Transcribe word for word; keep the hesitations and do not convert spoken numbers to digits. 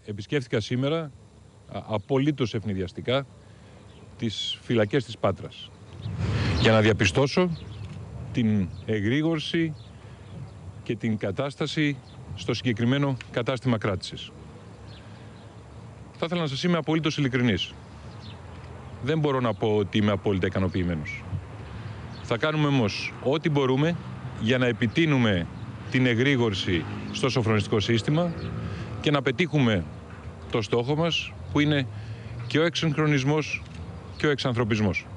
επισκέφθηκα σήμερα απολύτως ευνηδιαστικά τις φυλακές της Πάτρας για να διαπιστώσω την εγρήγορση και την κατάσταση στο συγκεκριμένο κατάστημα κράτησης. Θα ήθελα να σας είμαι απολύτως ειλικρινής. Δεν μπορώ να πω ότι είμαι απόλυτα ικανοποιημένος. Θα κάνουμε όμως ό,τι μπορούμε για να επιτείνουμε την εγρήγορση στο σοφρονιστικό σύστημα και να πετύχουμε το στόχο μας, που είναι και ο εξυγχρονισμός και ο εξανθρωπισμός.